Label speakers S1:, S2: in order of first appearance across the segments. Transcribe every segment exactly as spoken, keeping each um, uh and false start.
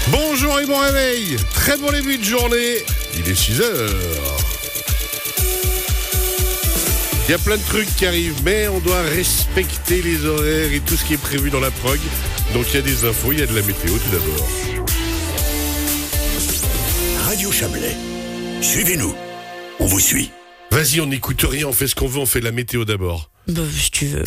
S1: Bonjour et bon réveil, très bon début de journée, il est six heures. Il y a plein de trucs qui arrivent, mais on doit respecter les horaires et tout ce qui est prévu dans la prog. Donc il y a des infos, il y a de la météo tout d'abord.
S2: Radio Chablais, suivez-nous, on vous suit.
S1: Vas-y, on n'écoute rien, on fait ce qu'on veut, on fait la météo d'abord.
S3: Bah, si tu veux.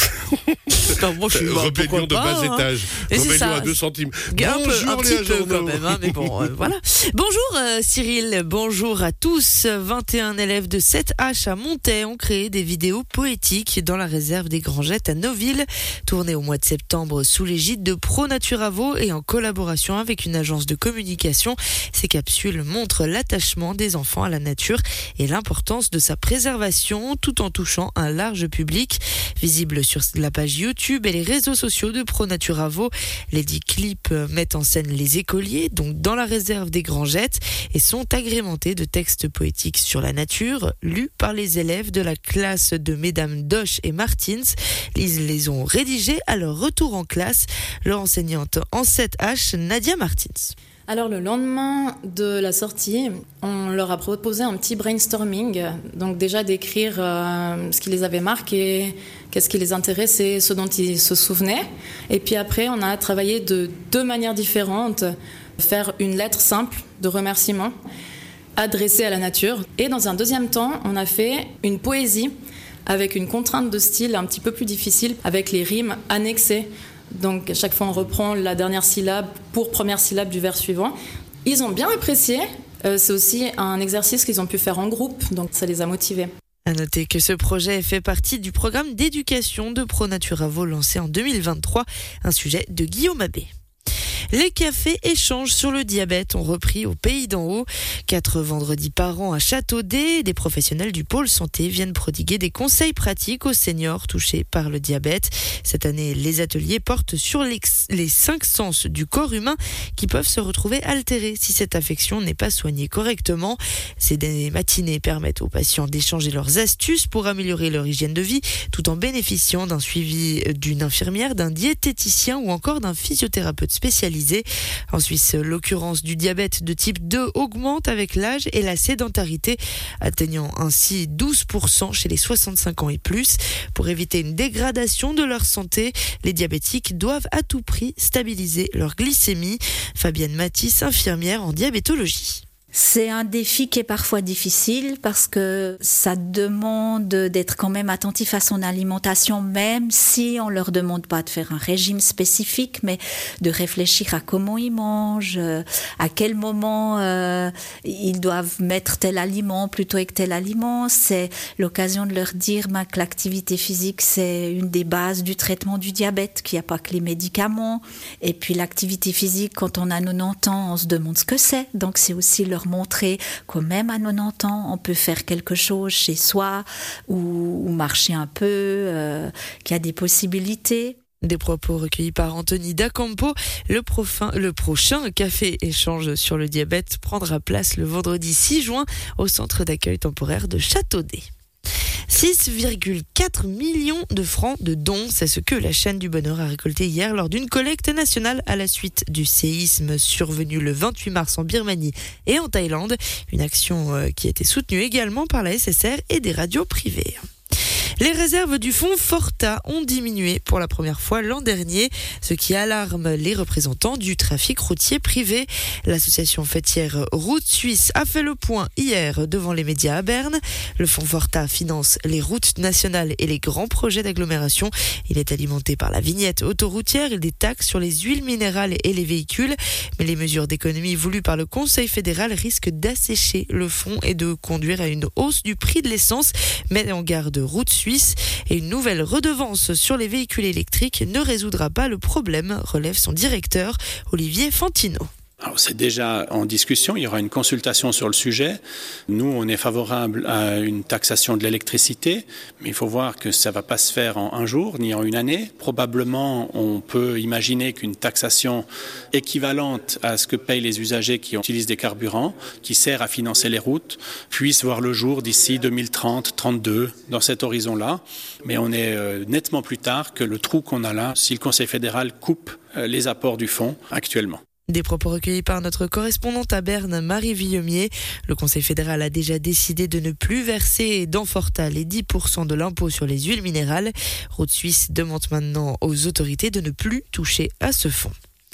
S3: Non, moi, je suis mort,
S1: Rébellion de
S3: pas,
S1: bas
S3: hein.
S1: étage.
S3: Et
S1: Rébellion à deux centimes.
S3: Un peu,
S1: Bonjour
S3: un
S1: les
S3: petit peu
S1: journaux.
S3: quand même, hein, mais bon, euh, voilà. Bonjour euh, Cyril, bonjour à tous. vingt et un élèves de sept H à Montaix ont créé des vidéos poétiques dans la réserve des Grangettes à Noville, tournées au mois de septembre sous l'égide de Pro Natura Vaud et en collaboration avec une agence de communication. Ces capsules montrent l'attachement des enfants à la nature et l'importance de sa préservation tout en touchant un large public. Visible sur la page YouTube et les réseaux sociaux de Pro Natura Vaud, les dix clips mettent en scène les écoliers, donc dans la réserve des Grangettes, et sont agrémentés de textes poétiques sur la nature, lus par les élèves de la classe de Mesdames Doche et Martins. Ils les ont rédigés à leur retour en classe. Leur enseignante en sept H, Nadia Martins.
S4: Alors le lendemain de la sortie, on leur a proposé un petit brainstorming, donc déjà d'écrire euh, ce qui les avait marqués, qu'est-ce qui les intéressait, ce dont ils se souvenaient. Et puis après, on a travaillé de deux manières différentes, faire une lettre simple de remerciement adressée à la nature. Et dans un deuxième temps, on a fait une poésie avec une contrainte de style un petit peu plus difficile, avec les rimes annexées. Donc à chaque fois on reprend la dernière syllabe pour première syllabe du vers suivant. Ils ont bien apprécié, euh, c'est aussi un exercice qu'ils ont pu faire en groupe, donc ça les a motivés.
S3: À noter que ce projet fait partie du programme d'éducation de Pro Natura Vaud lancé en deux mille vingt-trois, un sujet de Guillaume Abbé. Les cafés échanges sur le diabète ont repris au Pays d'en Haut. Quatre vendredis par an à Châteaudet, des professionnels du pôle santé viennent prodiguer des conseils pratiques aux seniors touchés par le diabète. Cette année, les ateliers portent sur les, les cinq sens du corps humain qui peuvent se retrouver altérés si cette affection n'est pas soignée correctement. Ces matinées permettent aux patients d'échanger leurs astuces pour améliorer leur hygiène de vie tout en bénéficiant d'un suivi d'une infirmière, d'un diététicien ou encore d'un physiothérapeute spécialisé. En Suisse, l'occurrence du diabète de type deux augmente avec l'âge et la sédentarité, atteignant ainsi douze pour cent chez les soixante-cinq ans et plus. Pour éviter une dégradation de leur santé, les diabétiques doivent à tout prix stabiliser leur glycémie. Fabienne Matisse, infirmière en diabétologie.
S5: C'est un défi qui est parfois difficile parce que ça demande d'être quand même attentif à son alimentation, même si on leur demande pas de faire un régime spécifique, mais de réfléchir à comment ils mangent, à quel moment euh, ils doivent mettre tel aliment plutôt que tel aliment. C'est l'occasion de leur dire ben, que l'activité physique, c'est une des bases du traitement du diabète, qu'il n'y a pas que les médicaments. Et puis l'activité physique, quand on a quatre-vingt-dix ans, on se demande ce que c'est. Donc c'est aussi leur montrer que même à quatre-vingt-dix ans, on peut faire quelque chose chez soi ou, ou marcher un peu, euh, qu'il y a des possibilités.
S3: Des propos recueillis par Anthony Dacampo. Le, profin, le prochain café échange sur le diabète prendra place le vendredi six juin au centre d'accueil temporaire de Châteaudet. six virgule quatre millions de francs de dons, c'est ce que la chaîne du bonheur a récolté hier lors d'une collecte nationale à la suite du séisme survenu le vingt-huit mars en Birmanie et en Thaïlande. Une action qui a été soutenue également par la S S R et des radios privées. Les réserves du fonds Forta ont diminué pour la première fois l'an dernier, ce qui alarme les représentants du trafic routier privé. L'association fêtière Route Suisse a fait le point hier devant les médias à Berne. Le fonds Forta finance les routes nationales et les grands projets d'agglomération. Il est alimenté par la vignette autoroutière et des taxes sur les huiles minérales et les véhicules. Mais les mesures d'économie voulues par le Conseil fédéral risquent d'assécher le fonds et de conduire à une hausse du prix de l'essence. Mais en garde Route Suisse, et une nouvelle redevance sur les véhicules électriques ne résoudra pas le problème, relève son directeur Olivier Fantino.
S6: Alors, c'est déjà en discussion, il y aura une consultation sur le sujet. Nous, on est favorable à une taxation de l'électricité, mais il faut voir que ça ne va pas se faire en un jour, ni en une année. Probablement, on peut imaginer qu'une taxation équivalente à ce que payent les usagers qui utilisent des carburants, qui sert à financer les routes, puisse voir le jour d'ici deux mille trente, trente-deux, dans cet horizon-là. Mais on est euh, nettement plus tard que le trou qu'on a là, si le Conseil fédéral coupe euh, les apports du fonds actuellement.
S3: Des propos recueillis par notre correspondante à Berne, Marie Villemier. Le Conseil fédéral a déjà décidé de ne plus verser dans Forta les dix pour cent de l'impôt sur les huiles minérales. Route Suisse demande maintenant aux autorités de ne plus toucher à ce fonds.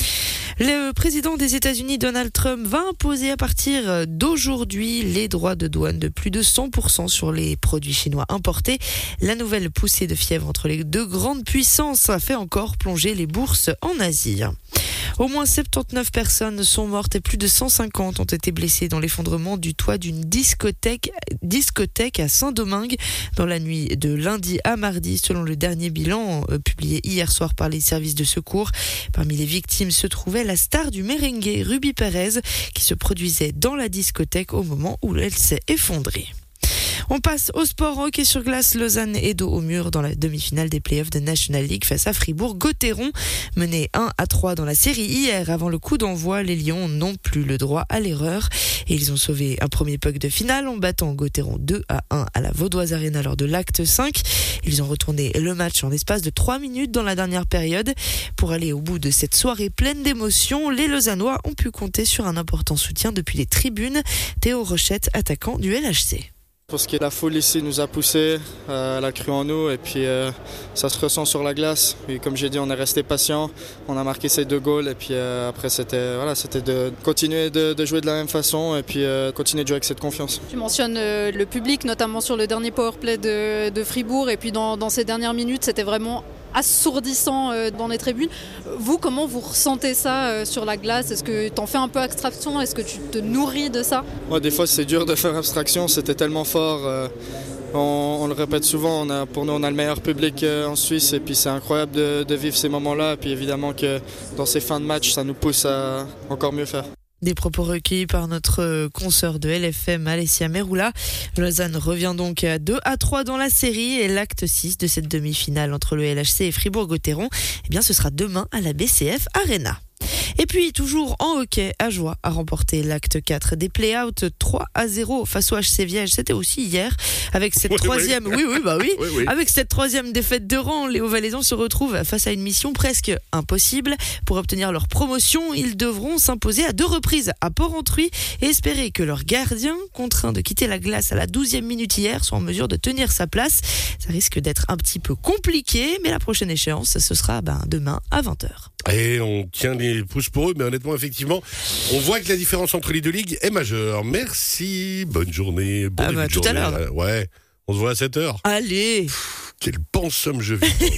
S3: Le président des États-Unis, Donald Trump, va imposer à partir d'aujourd'hui les droits de douane de plus de cent pour cent sur les produits chinois importés. La nouvelle poussée de fièvre entre les deux grandes puissances a fait encore plonger les bourses en Asie. Au moins soixante-dix-neuf personnes sont mortes et plus de cent cinquante ont été blessées dans l'effondrement du toit d'une discothèque, discothèque à Saint-Domingue dans la nuit de lundi à mardi, selon le dernier bilan euh, publié hier soir par les services de secours. Parmi les victimes se trouvait la star du merengue, Ruby Perez, qui se produisait dans la discothèque au moment où elle s'est effondrée. On passe au sport hockey sur glace. Lausanne est dos au mur dans la demi-finale des playoffs de National League face à Fribourg-Gotteron. Menés un à trois dans la série hier avant le coup d'envoi, les Lions n'ont plus le droit à l'erreur. Et ils ont sauvé un premier puck de finale en battant Gotteron deux à un à la Vaudoise Arena lors de l'acte cinq. Ils ont retourné le match en l'espace de trois minutes dans la dernière période. Pour aller au bout de cette soirée pleine d'émotions, les Lausannois ont pu compter sur un important soutien depuis les tribunes. Théo Rochette, attaquant du L H C.
S7: Parce que la foule ici nous a poussés, euh, elle a cru en nous et puis euh, ça se ressent sur la glace. Et comme j'ai dit, on est resté patient, on a marqué ces deux goals et puis euh, après c'était, voilà, c'était de continuer de, de jouer de la même façon et puis euh, continuer de jouer avec cette confiance.
S8: Tu mentionnes euh, le public, notamment sur le dernier powerplay de, de Fribourg et puis dans, dans ces dernières minutes, c'était vraiment assourdissant euh, dans les tribunes. Vous, comment vous ressentez ça euh, sur la glace? Est-ce que tu en fais un peu abstraction? Est-ce que tu te nourris de ça?
S7: Moi, des fois, c'est dur de faire abstraction. C'était tellement fort. Euh, on, on le répète souvent. On a, pour nous, on a le meilleur public euh, en Suisse. Et puis, c'est incroyable de, de vivre ces moments-là. Et puis, évidemment que dans ces fins de match, ça nous pousse à encore mieux faire.
S3: Des propos recueillis par notre consoeur de L F M, Alessia Meroula. Lausanne revient donc à deux à trois dans la série et l'acte six de cette demi-finale entre le L H C et Fribourg-Gotteron, eh bien, ce sera demain à la B C F Arena. Et puis, toujours en hockey, Ajoie a remporté l'acte quatre des play-outs trois à zéro face au H C Viège. C'était aussi hier. Avec cette
S1: oui,
S3: troisième,
S1: oui.
S3: oui, oui, bah oui.
S1: oui, oui.
S3: Avec cette troisième défaite de rang, les Hauts-Valaisans se retrouvent face à une mission presque impossible. Pour obtenir leur promotion, ils devront s'imposer à deux reprises à Port-Entruy et espérer que leur gardien, contraint de quitter la glace à la douzième minute hier, soit en mesure de tenir sa place. Ça risque d'être un petit peu compliqué, mais la prochaine échéance, ce sera ben, demain à vingt heures.
S1: Et on tient les pouces pour eux, mais honnêtement, effectivement, on voit que la différence entre les deux ligues est majeure. Merci, bonne journée. Bonne
S3: ah bah, tout
S1: journée.
S3: à l'heure.
S1: Ouais, on se voit à sept heures.
S3: Allez.
S1: Pff, quel pensum je vis.